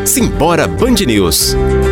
Simbora Band News.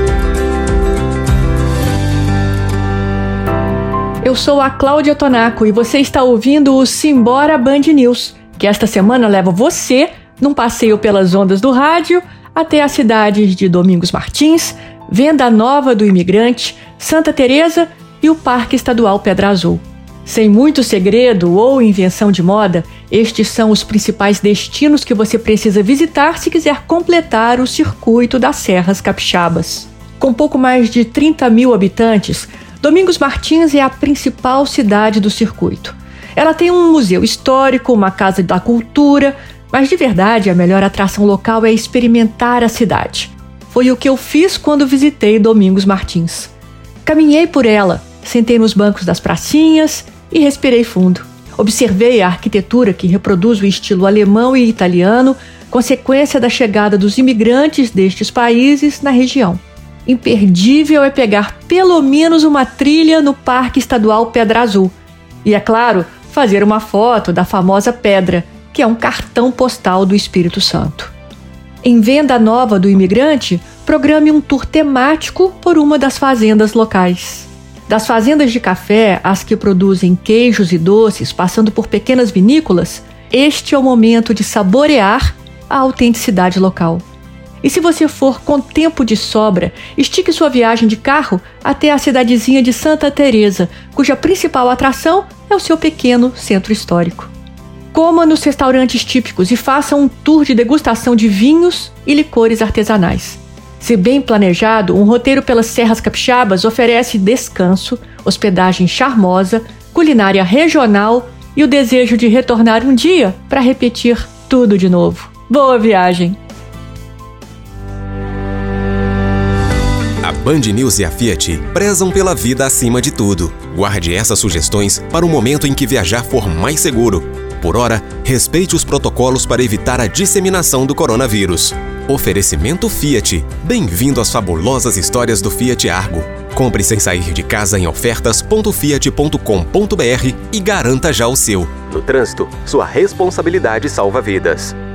Eu sou a Cláudia Tonaco e você está ouvindo o Simbora Band News, que esta semana leva você num passeio pelas ondas do rádio até as cidades de Domingos Martins, Venda Nova do Imigrante, Santa Teresa e o Parque Estadual Pedra Azul. Sem muito segredo ou invenção de moda, estes são os principais destinos que você precisa visitar se quiser completar o circuito das Serras Capixabas. Com pouco mais de 30 mil habitantes, Domingos Martins é a principal cidade do circuito. Ela tem um museu histórico, uma casa da cultura, mas de verdade a melhor atração local é experimentar a cidade. Foi o que eu fiz quando visitei Domingos Martins. Caminhei por ela, sentei nos bancos das pracinhas e respirei fundo. Observei a arquitetura que reproduz o estilo alemão e italiano, consequência da chegada dos imigrantes destes países na região. Imperdível é pegar pelo menos uma trilha no Parque Estadual Pedra Azul. E, é claro, fazer uma foto da famosa pedra, que é um cartão postal do Espírito Santo. Em Venda Nova do Imigrante, programe um tour temático por uma das fazendas locais. Das fazendas de café às que produzem queijos e doces, passando por pequenas vinícolas, este é o momento de saborear a autenticidade local. E se você for com tempo de sobra, estique sua viagem de carro até a cidadezinha de Santa Teresa, cuja principal atração é o seu pequeno centro histórico. Coma nos restaurantes típicos e faça um tour de degustação de vinhos e licores artesanais. Se bem planejado, um roteiro pelas Serras Capixabas oferece descanso, hospedagem charmosa, culinária regional e o desejo de retornar um dia para repetir tudo de novo. Boa viagem! A Band News e a Fiat prezam pela vida acima de tudo. Guarde essas sugestões para o momento em que viajar for mais seguro. Por ora, respeite os protocolos para evitar a disseminação do coronavírus. Oferecimento Fiat. Bem-vindo às fabulosas histórias do Fiat Argo. Compre sem sair de casa em ofertas.fiat.com.br e garanta já o seu. No trânsito, sua responsabilidade salva vidas.